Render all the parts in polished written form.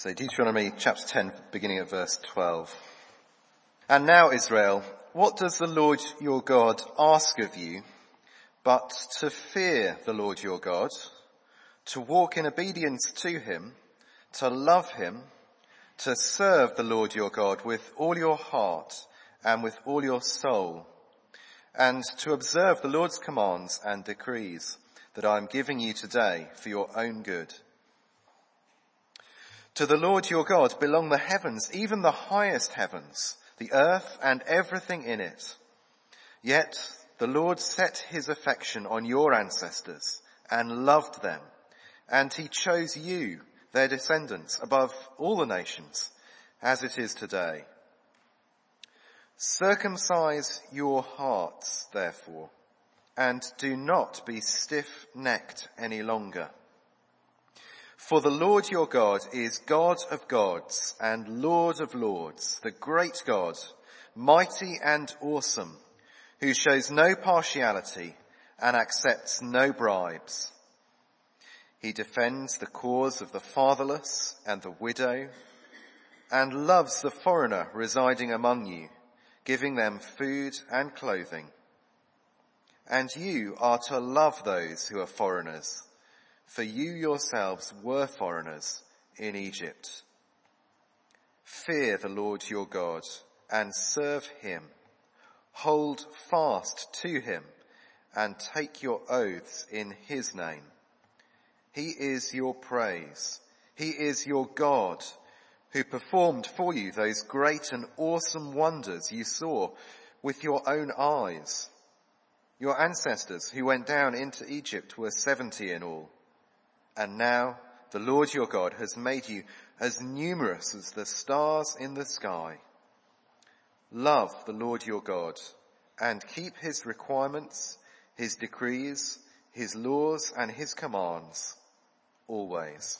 So Deuteronomy chapter 10, beginning at verse 12. And now, Israel, what does the Lord your God ask of you but to fear the Lord your God, to walk in obedience to him, to love him, to serve the Lord your God with all your heart and with all your soul, and to observe the Lord's commands and decrees that I am giving you today for your own good. To the Lord your God belong the heavens, even the highest heavens, the earth and everything in it. Yet the Lord set his affection on your ancestors and loved them, and he chose you, their descendants, above all the nations, as it is today. Circumcise your hearts, therefore, and do not be stiff-necked any longer. For the Lord your God is God of gods and Lord of lords, the great God, mighty and awesome, who shows no partiality and accepts no bribes. He defends the cause of the fatherless and the widow, and loves the foreigner residing among you, giving them food and clothing. And you are to love those who are foreigners, for you yourselves were foreigners in Egypt. Fear the Lord your God and serve him. Hold fast to him and take your oaths in his name. He is your praise. He is your God, who performed for you those great and awesome wonders you saw with your own eyes. Your ancestors who went down into Egypt were 70 in all. And now the Lord your God has made you as numerous as the stars in the sky. Love the Lord your God and keep his requirements, his decrees, his laws and his commands always.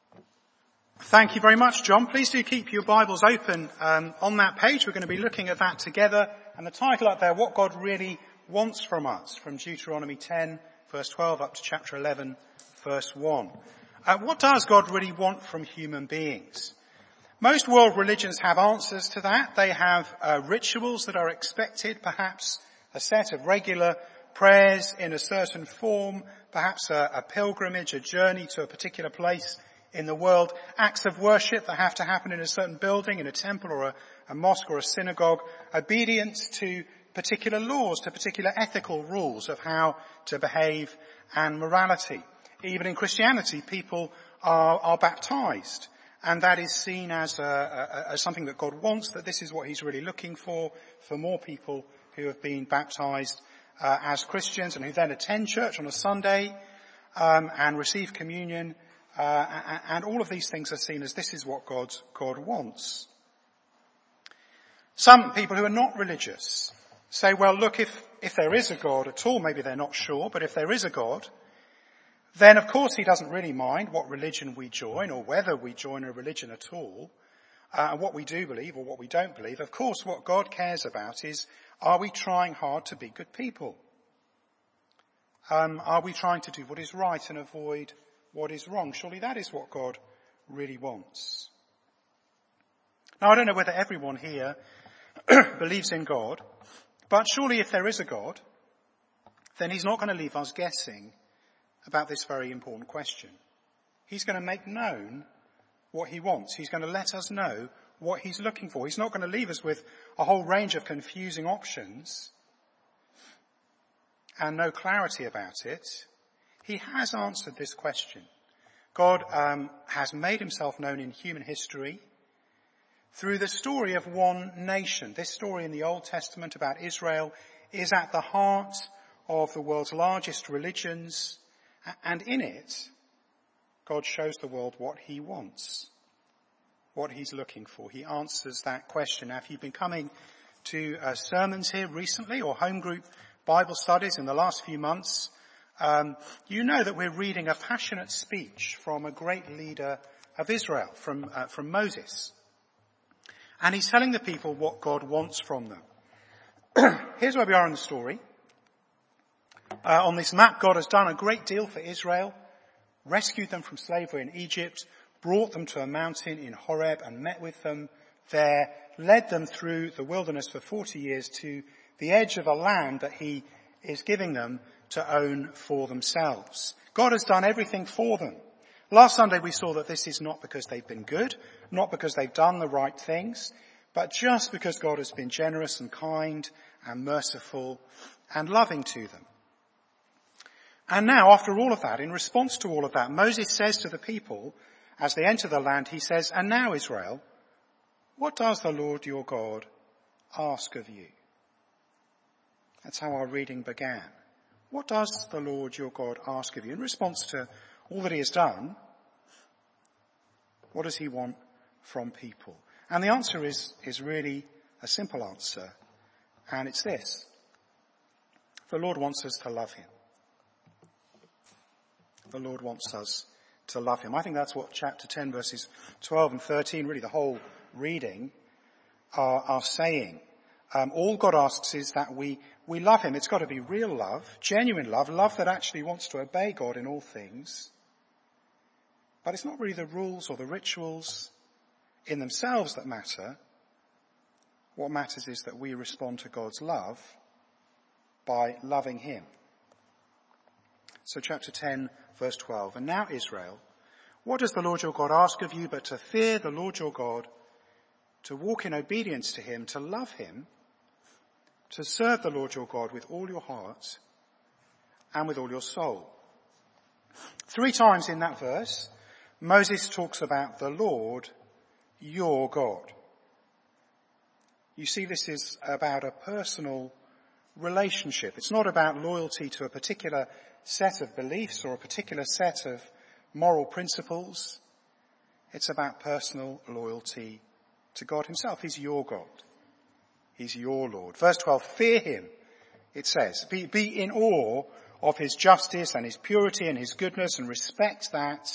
Thank you very much, John. Please do keep your Bibles open on that page. We're going to be looking at that together. And the title up there, What God Really Wants from Us, from Deuteronomy 10, verse 12, up to chapter 11, verse 1. What does God really want from human beings? Most world religions have answers to that. They have rituals that are expected, perhaps a set of regular prayers in a certain form, perhaps a pilgrimage, a journey to a particular place in the world, acts of worship that have to happen in a certain building, in a temple or a mosque or a synagogue, obedience to particular laws, to particular ethical rules of how to behave and morality. Even in Christianity, people are baptized, and that is seen as something that God wants, that this is what he's really looking for more people who have been baptized as Christians and who then attend church on a Sunday and receive communion. And all of these things are seen as this is what God wants. Some people who are not religious say, well, look, if there is a God at all, maybe they're not sure, but if there is a God, then of course he doesn't really mind what religion we join or whether we join a religion at all, and what we do believe or what we don't believe. Of course, what God cares about is, are we trying hard to be good people? Are we trying to do what is right and avoid what is wrong? Surely that is what God really wants. Now, I don't know whether everyone here believes in God, but surely if there is a God, then he's not going to leave us guessing about this very important question. He's going to make known what he wants. He's going to let us know what he's looking for. He's not going to leave us with a whole range of confusing options and no clarity about it. He has answered this question. God has made himself known in human history through the story of one nation. This story in the Old Testament about Israel is at the heart of the world's largest religions, and in it, God shows the world what he wants, what he's looking for. He answers that question. Now, if you've been coming to sermons here recently or home group Bible studies in the last few months, you know that we're reading a passionate speech from a great leader of Israel, from Moses. And he's telling the people what God wants from them. Here's where we are in the story. On this map, God has done a great deal for Israel, rescued them from slavery in Egypt, brought them to a mountain in Horeb and met with them there, led them through the wilderness for 40 years to the edge of a land that he is giving them to own for themselves. God has done everything for them. Last Sunday we saw that this is not because they've been good, not because they've done the right things, but just because God has been generous and kind and merciful and loving to them. And now, after all of that, in response to all of that, Moses says to the people, as they enter the land, he says, "And now, Israel, what does the Lord your God ask of you?" That's how our reading began. What does the Lord your God ask of you? In response to all that he has done, what does he want from people? And the answer is really a simple answer, and it's this. The Lord wants us to love him. The Lord wants us to love him. I think that's what chapter 10 verses 12 and 13, really the whole reading, are saying. All God asks is that we love him. It's got to be real love, genuine love, love that actually wants to obey God in all things. But it's not really the rules or the rituals in themselves that matter. What matters is that we respond to God's love by loving him. So chapter 10, verse 12. "And now, Israel, what does the Lord your God ask of you but to fear the Lord your God, to walk in obedience to him, to love him, to serve the Lord your God with all your heart and with all your soul?" 3 times in that verse, Moses talks about the Lord your God. You see, this is about a personal relationship. It's not about loyalty to a particular set of beliefs or a particular set of moral principles. It's about personal loyalty to God himself. He's your God. He's your Lord. Verse 12, fear him, it says. Be in awe of his justice and his purity and his goodness, and respect that.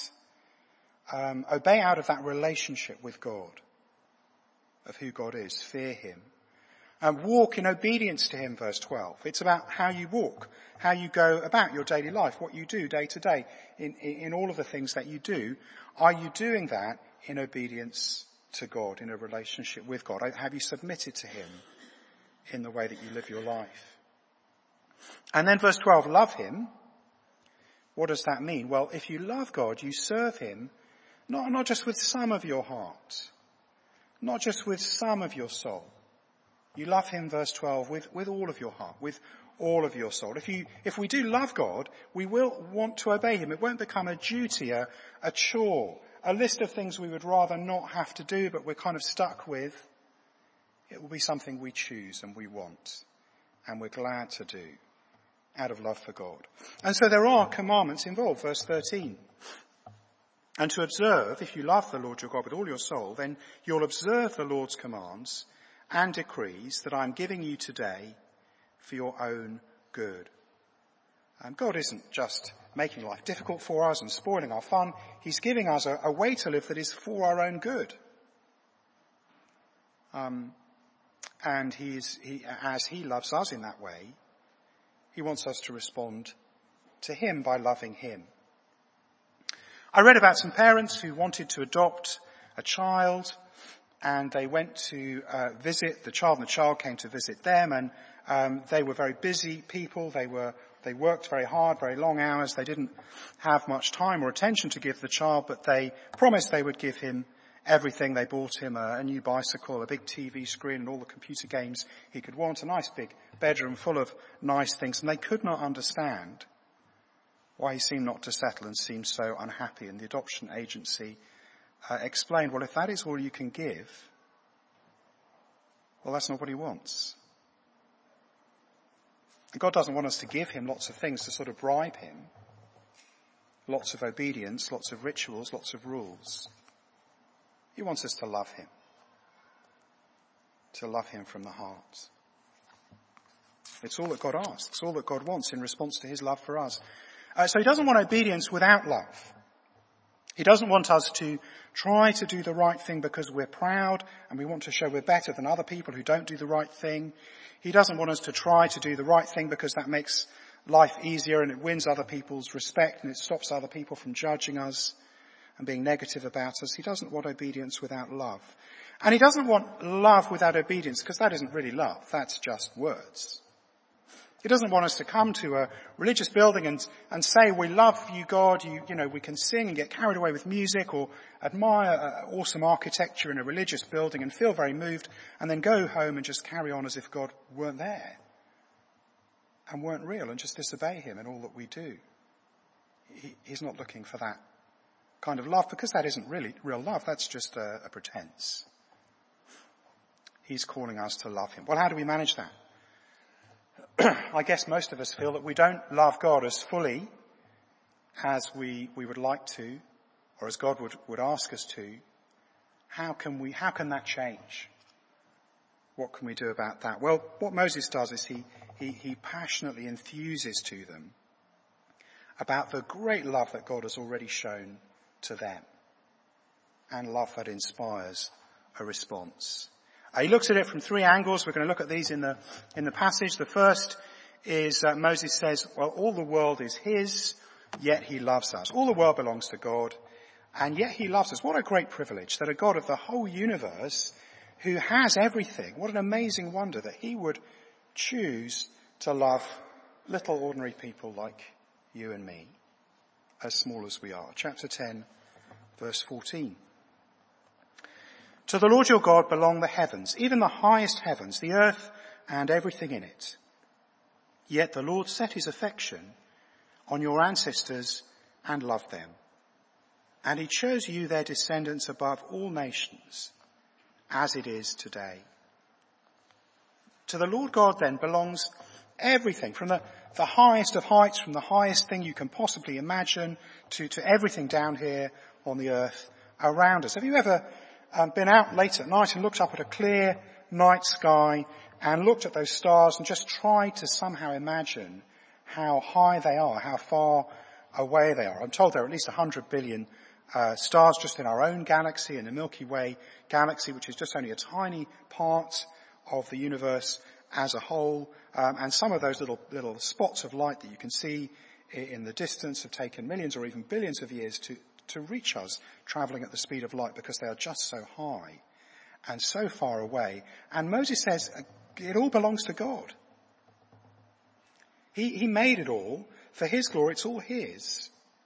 Obey out of that relationship with God, of who God is. Fear him. And walk in obedience to him, verse 12. It's about how you walk, how you go about your daily life, what you do day to day, in all of the things that you do. Are you doing that in obedience to God, in a relationship with God? Have you submitted to him in the way that you live your life? And then verse 12, love him. What does that mean? Well, if you love God, you serve him, not just with some of your heart, not just with some of your soul. You love him, verse 12, with all of your heart, with all of your soul. If we do love God, we will want to obey him. It won't become a duty, a chore, a list of things we would rather not have to do, but we're kind of stuck with. It will be something we choose and we want, and we're glad to do out of love for God. And so there are commandments involved, verse 13. And to observe, if you love the Lord your God with all your soul, then you'll observe the Lord's commands and decrees that I'm giving you today for your own good. And God isn't just making life difficult for us and spoiling our fun. He's giving us a way to live that is for our own good. And as he loves us in that way, he wants us to respond to him by loving him. I read about some parents who wanted to adopt a child, and they went to visit the child, and the child came to visit them, and they were very busy people. They worked very hard, very long hours. They didn't have much time or attention to give the child, but they promised they would give him everything. They bought him a new bicycle, a big TV screen, and all the computer games he could want, a nice big bedroom full of nice things, and they could not understand why he seemed not to settle and seemed so unhappy. And the adoption agency explained, well, if that is all you can give, well, that's not what he wants. And God doesn't want us to give him lots of things to sort of bribe him. Lots of obedience, lots of rituals, lots of rules. He wants us to love him from the heart. It's all that God asks, all that God wants in response to his love for us. So he doesn't want obedience without love. He doesn't want us to try to do the right thing because we're proud and we want to show we're better than other people who don't do the right thing. He doesn't want us to try to do the right thing because that makes life easier and it wins other people's respect and it stops other people from judging us. and being negative about us. He doesn't want obedience without love. And he doesn't want love without obedience, because that isn't really love. That's just words. He doesn't want us to come to a religious building and say, we love you, God. You know, we can sing and get carried away with music, or admire awesome architecture in a religious building and feel very moved, and then go home and just carry on as if God weren't there and weren't real, and just disobey him in all that we do. He's not looking for that kind of love, because that isn't really real love. That's just a pretense. He's calling us to love him. Well, how do we manage that? I guess most of us feel that we don't love God as fully as we would like to, or as God would ask us to. How can that change? What can we do about that? Well, what Moses does is he passionately enthuses to them about the great love that God has already shown to them, and love that inspires a response. He looks at it from three angles. We're going to look at these in the passage. The first is Moses says, well, all the world is his, yet he loves us. All the world belongs to God, and yet he loves us. What a great privilege that a God of the whole universe, who has everything, what an amazing wonder that he would choose to love little ordinary people like you and me, as small as we are. Chapter 10, verse 14. To the Lord your God belong the heavens, even the highest heavens, the earth and everything in it. Yet the Lord set his affection on your ancestors and loved them. And he chose you, their descendants, above all nations, as it is today. To the Lord God then belongs everything, from the highest of heights, from the highest thing you can possibly imagine, to everything down here on the earth around us. Have you ever been out late at night and looked up at a clear night sky and looked at those stars and just tried to somehow imagine how high they are, how far away they are? I'm told there are at least 100 billion stars just in our own galaxy, in the Milky Way galaxy, which is just only a tiny part of the universe as a whole. And some of those little spots of light that you can see in the distance have taken millions or even billions of years to reach us, travelling at the speed of light, because they are just so high and so far away. And Moses says it all belongs to God. He made it all for his glory. It's all his.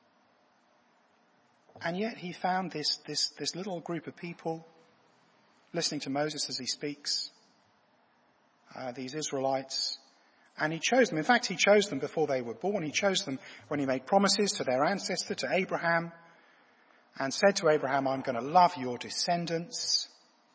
And yet he found this little group of people listening to Moses as he speaks, these Israelites, and he chose them. In fact, he chose them before they were born. He chose them when he made promises to their ancestor, to Abraham, and said to Abraham, I'm going to love your descendants.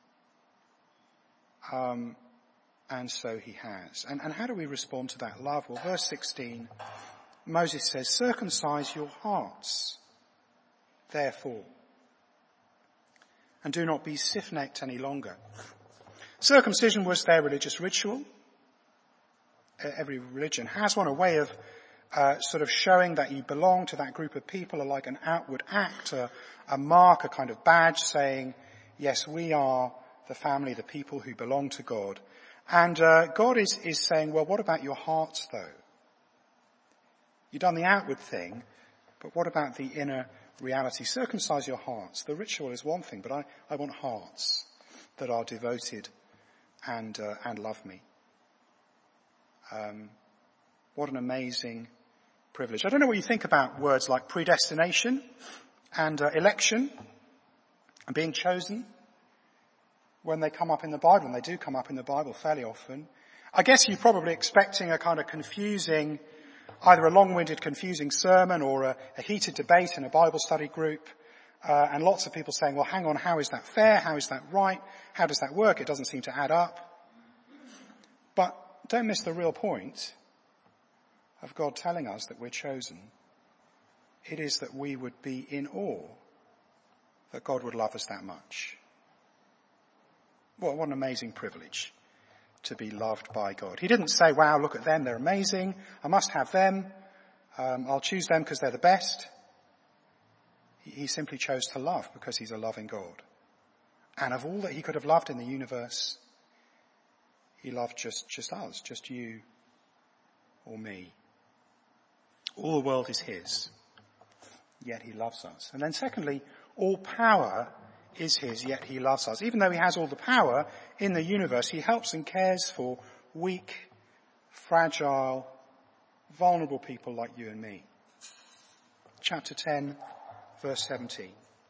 And so he has. And how do we respond to that love? Well, verse 16, Moses says, circumcise your hearts, therefore, and do not be stiff-necked any longer. Circumcision was their religious ritual. Every religion has one, a way of sort of showing that you belong to that group of people, like an outward act, a mark, a kind of badge saying, yes, we are the family, the people who belong to God. And God is saying, well, what about your hearts, though? You've done the outward thing, but what about the inner reality? Circumcise your hearts. The ritual is one thing, but I want hearts that are devoted and love me. What an amazing privilege. I don't know what you think about words like predestination and election and being chosen when they come up in the Bible, and they do come up in the Bible fairly often. I guess you're probably expecting a kind of confusing, either a long-winded confusing sermon or a heated debate in a Bible study group, and lots of people saying, well, hang on, how is that fair? How is that right? How does that work? It doesn't seem to add up. But don't miss the real point of God telling us that we're chosen. It is that we would be in awe that God would love us that much. Well, what an amazing privilege to be loved by God. He didn't say, wow, look at them, they're amazing, I must have them, I'll choose them because they're the best. He simply chose to love because he's a loving God. And of all that he could have loved in the universe, he loved just us, just you or me. All the world is his, yet he loves us. And then secondly, All power is his, yet he loves us. Even though he has all the power in the universe, he helps and cares for weak, fragile, vulnerable people like you and me. Chapter 10, verse 17.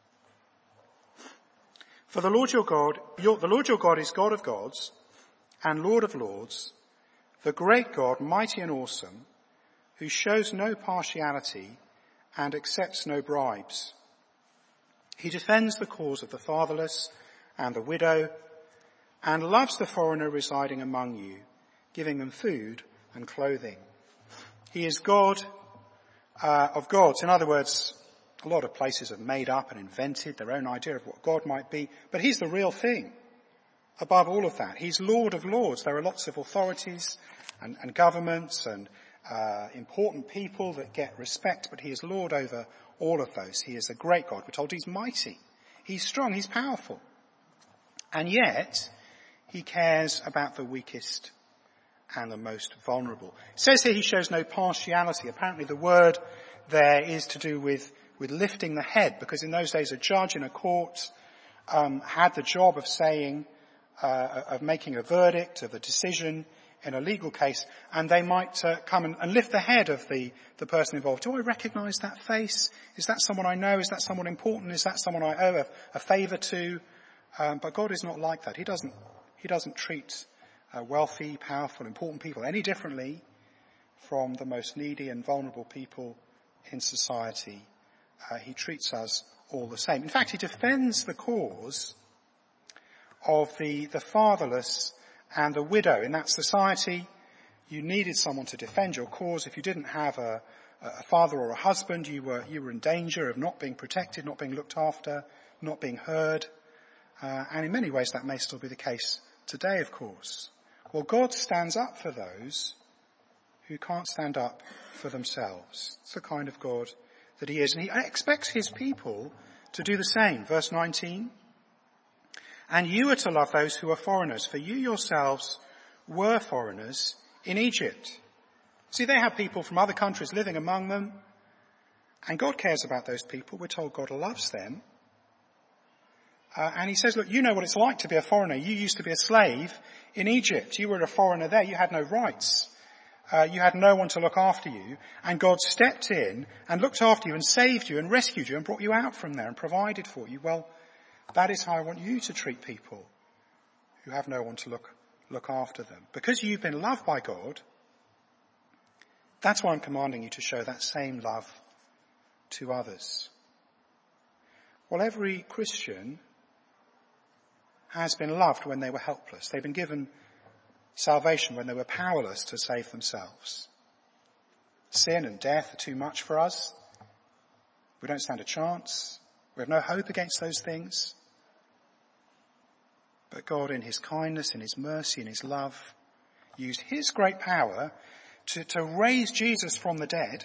For the Lord your God is God of gods and Lord of lords, the great God, mighty and awesome, who shows no partiality and accepts no bribes. He defends the cause of the fatherless and the widow and loves the foreigner residing among you, giving them food and clothing. He is God of gods. In other words, a lot of places have made up and invented their own idea of what God might be, but he's the real thing. Above all of that, he's Lord of lords. There are lots of authorities and governments and important people that get respect, but he is Lord over all of those. He is a great God. We're told he's mighty, he's strong, he's powerful. And yet, he cares about the weakest and the most vulnerable. It says here he shows no partiality. Apparently the word there is to do with lifting the head, because in those days a judge in a court had the job of saying, of making a verdict, of a decision in a legal case, and they might come and lift the head of the person involved. Do I recognise that face? Is that someone I know? Is that someone important? Is that someone I owe a favour to? But God is not like that. He doesn't treat wealthy, powerful, important people any differently from the most needy and vulnerable people in society. He treats us all the same. In fact, he defends the cause of the fatherless and the widow. In that society, you needed someone to defend your cause. If you didn't have a father or a husband, you were in danger of not being protected, not being looked after, not being heard. And in many ways that may still be the case today, of course. Well, God stands up for those who can't stand up for themselves. It's the kind of God that he is. And he expects his people to do the same. Verse 19. And you are to love those who are foreigners, for you yourselves were foreigners in Egypt. See, they have people from other countries living among them, and God cares about those people. We're told God loves them. And he says, look, you know what it's like to be a foreigner. You used to be a slave in Egypt. You were a foreigner there. You had no rights. You had no one to look after you. And God stepped in and looked after you and saved you and rescued you and brought you out from there and provided for you. Well, that is how I want you to treat people who have no one to look after them. Because you've been loved by God, that's why I'm commanding you to show that same love to others. Well, every Christian has been loved when they were helpless. They've been given salvation when they were powerless to save themselves. Sin and death are too much for us. We don't stand a chance. We have no hope against those things. But God, in his kindness, in his mercy, in his love, used his great power to raise Jesus from the dead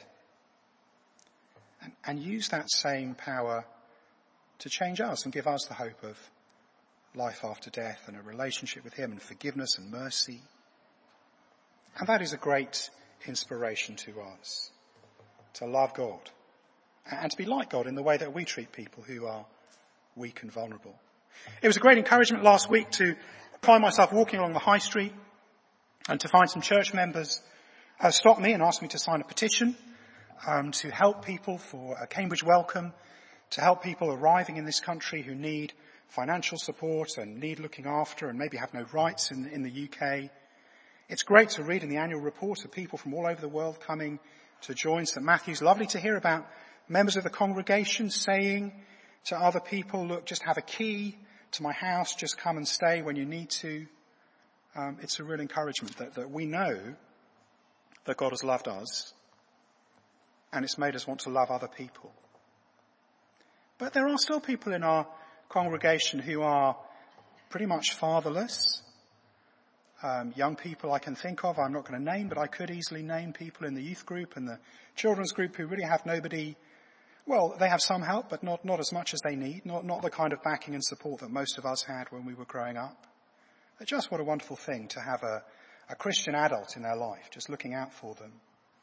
and use that same power to change us and give us the hope of life after death and a relationship with him and forgiveness and mercy. And that is a great inspiration to us, to love God and to be like God in the way that we treat people who are weak and vulnerable. It was a great encouragement last week to find myself walking along the high street and to find some church members stop me and ask me to sign a petition to help people for a Cambridge Welcome, to help people arriving in this country who need financial support and need looking after and maybe have no rights in the UK. It's great to read in the annual report of people from all over the world coming to join St Matthew's. Lovely to hear about members of the congregation saying to other people, look, just have a key to my house, just come and stay when you need to. It's a real encouragement that we know that God has loved us and it's made us want to love other people. But there are still people in our congregation who are pretty much fatherless. Young people I can think of, I'm not going to name, but I could easily name people in the youth group and the children's group who really have nobody. Well, they have some help, but not as much as they need, not the kind of backing and support that most of us had when we were growing up. But just what a wonderful thing to have a Christian adult in their life, just looking out for them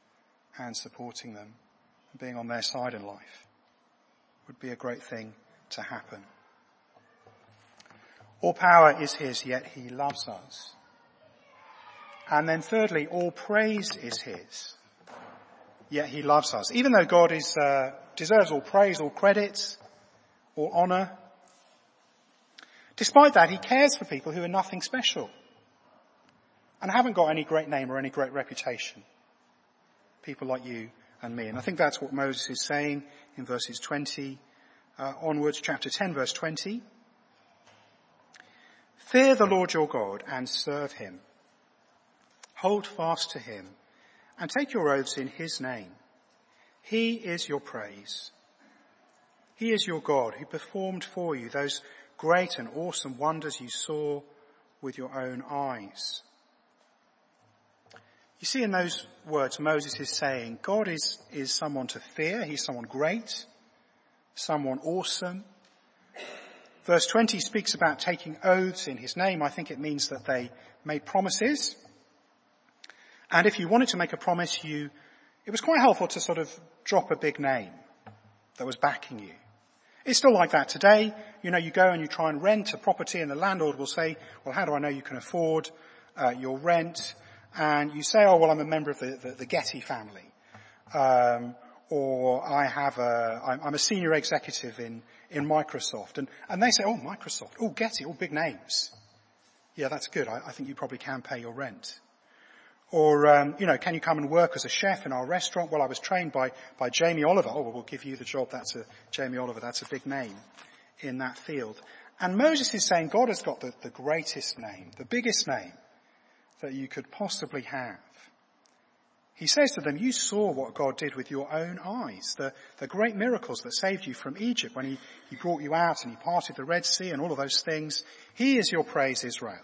and supporting them and being on their side in life. Would be a great thing to happen. All power is his, yet he loves us. And then thirdly, all praise is his, yet he loves us. Even though God deserves all praise, all credit, all honour, despite that, he cares for people who are nothing special and haven't got any great name or any great reputation. People like you and me. And I think that's what Moses is saying in verses 20 onwards, chapter 10, verse 20. Fear the Lord your God and serve him. Hold fast to him and take your oaths in his name. He is your praise. He is your God who performed for you those great and awesome wonders you saw with your own eyes. You see in those words Moses is saying God is someone to fear. He's someone great, someone awesome. Verse 20 speaks about taking oaths in his name. I think it means that they made promises. And if you wanted to make a promise, it was quite helpful to sort of drop a big name that was backing you. It's still like that today. You go and you try and rent a property and the landlord will say, well, how do I know you can afford your rent? And you say, oh, well, I'm a member of the Getty family. Or I'm a senior executive in Microsoft. And they say, oh, Microsoft, oh, Getty, all big names. Yeah, that's good. I think you probably can pay your rent. Or, can you come and work as a chef in our restaurant? Well, I was trained by Jamie Oliver. Oh, well, we'll give you the job. Jamie Oliver. That's a big name in that field. And Moses is saying God has got the greatest name, the biggest name that you could possibly have. He says to them, you saw what God did with your own eyes, the great miracles that saved you from Egypt when he brought you out and he parted the Red Sea and all of those things. He is your praise, Israel.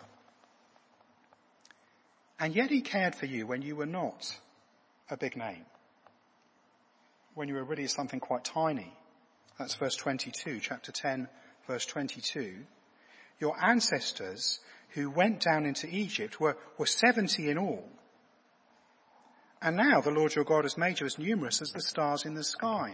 And yet he cared for you when you were not a big name, when you were really something quite tiny. That's verse 22, chapter 10, verse 22. Your ancestors who went down into Egypt were 70 in all. And now the Lord your God has made you as numerous as the stars in the sky.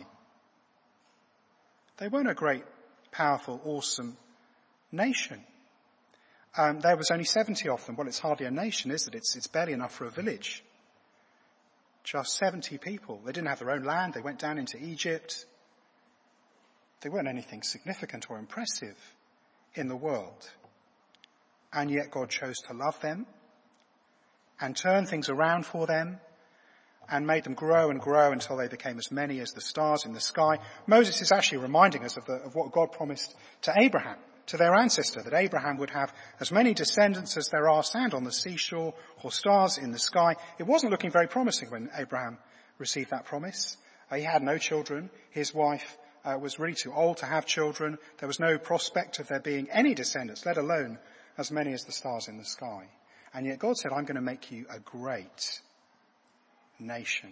They weren't a great, powerful, awesome nation. There was only 70 of them. Well, it's hardly a nation, is it? It's barely enough for a village. Just 70 people. They didn't have their own land. They went down into Egypt. They weren't anything significant or impressive in the world. And yet God chose to love them and turn things around for them and made them grow and grow until they became as many as the stars in the sky. Moses is actually reminding us of what God promised to Abraham, to their ancestor, that Abraham would have as many descendants as there are sand on the seashore or stars in the sky. It wasn't looking very promising when Abraham received that promise. He had no children. His wife was really too old to have children. There was no prospect of there being any descendants, let alone as many as the stars in the sky. And yet God said, I'm going to make you a great nation.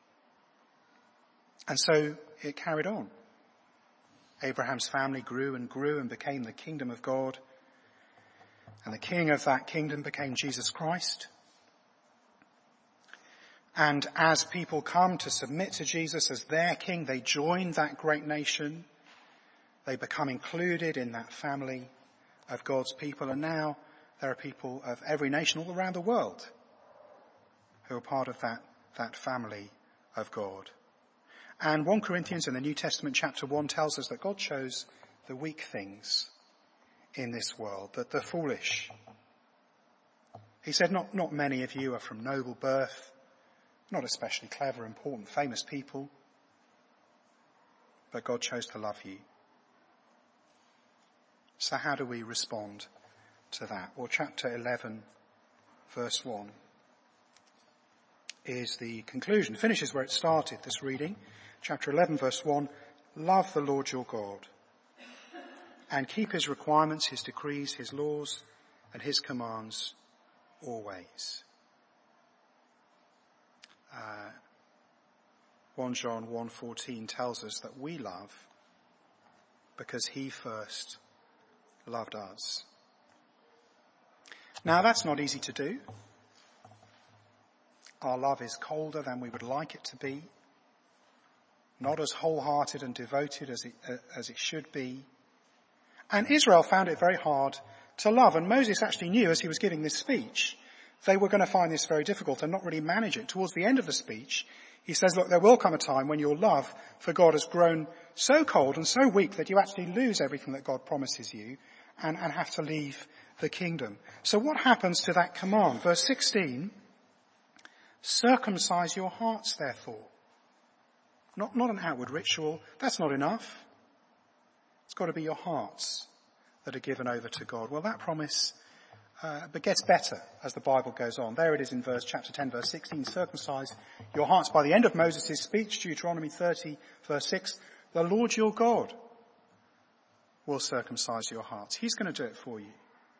And so it carried on. Abraham's family grew and grew and became the kingdom of God. And the king of that kingdom became Jesus Christ. And as people come to submit to Jesus as their king, they join that great nation. They become included in that family of God's people. And now there are people of every nation all around the world who are part of that family of God. And 1 Corinthians in the New Testament chapter 1 tells us that God chose the weak things in this world, that the foolish. He said, not many of you are from noble birth, not especially clever, important, famous people, but God chose to love you. So how do we respond to that? Well, chapter 11, verse 1 is the conclusion. Finishes where it started, this reading. Chapter 11, verse 1, love the Lord your God and keep his requirements, his decrees, his laws, and his commands always. 1 John 1:14 tells us that we love because he first loved us. Now that's not easy to do. Our love is colder than we would like it to be, not as wholehearted and devoted as it should be. And Israel found it very hard to love. And Moses actually knew as he was giving this speech, they were going to find this very difficult and not really manage it. Towards the end of the speech, he says, look, there will come a time when your love for God has grown so cold and so weak that you actually lose everything that God promises you and have to leave the kingdom. So what happens to that command? Verse 16, circumcise your hearts, therefore. Not an outward ritual. That's not enough. It's got to be your hearts that are given over to God. Well, that promise but gets better as the Bible goes on. There it is in chapter 10, verse 16. Circumcise your hearts. By the end of Moses' speech, Deuteronomy 30, verse 6, the Lord your God will circumcise your hearts. He's going to do it for you.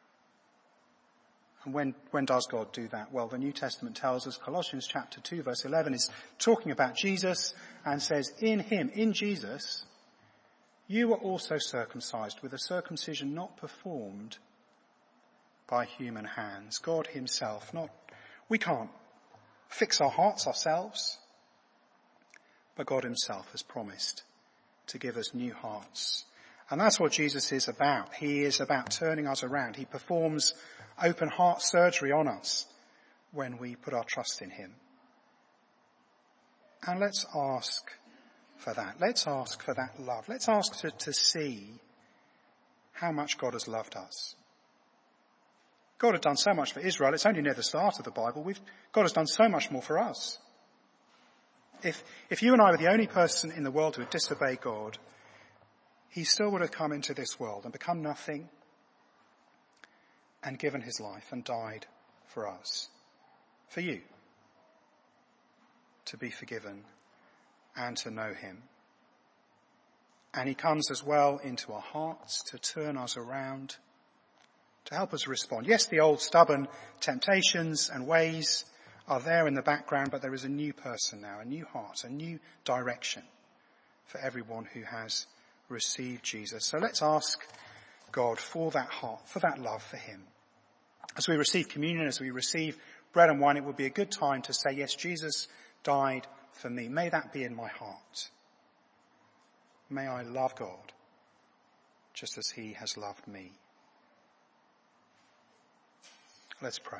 And when does God do that? Well, the New Testament tells us, Colossians chapter 2, verse 11 is talking about Jesus and says, in him, in Jesus, you were also circumcised with a circumcision not performed by human hands. God himself, we can't fix our hearts ourselves, but God himself has promised to give us new hearts. And that's what Jesus is about. He is about turning us around. He performs open heart surgery on us when we put our trust in him. And let's ask for that. Let's ask for that love. Let's ask to see how much God has loved us. God had done so much for Israel. It's only near the start of the Bible. God has done so much more for us. If you and I were the only person in the world who would disobey God, he still would have come into this world and become nothing and given his life and died for us, for you, to be forgiven and to know him. And he comes as well into our hearts to turn us around, to help us respond. Yes, the old stubborn temptations and ways are there in the background, but there is a new person now, a new heart, a new direction for everyone who has received Jesus. So let's ask God for that heart, for that love for him. As we receive communion, as we receive bread and wine, it would be a good time to say, yes, Jesus died for me. May that be in my heart. May I love God just as he has loved me. Let's pray.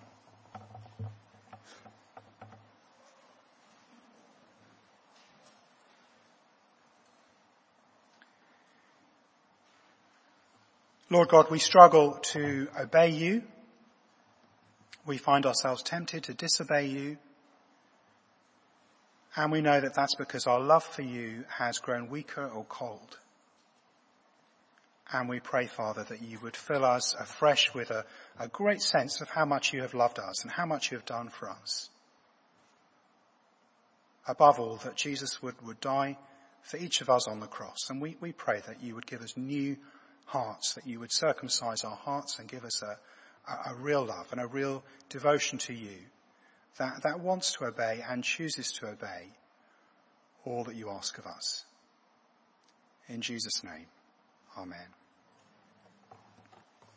Lord God, we struggle to obey you. We find ourselves tempted to disobey you. And we know that that's because our love for you has grown weaker or cold. And we pray, Father, that you would fill us afresh with a great sense of how much you have loved us and how much you have done for us. Above all, that Jesus would die for each of us on the cross. And we pray that you would give us new hearts, that you would circumcise our hearts and give us a real love and a real devotion to you that wants to obey and chooses to obey all that you ask of us. In Jesus' name, amen.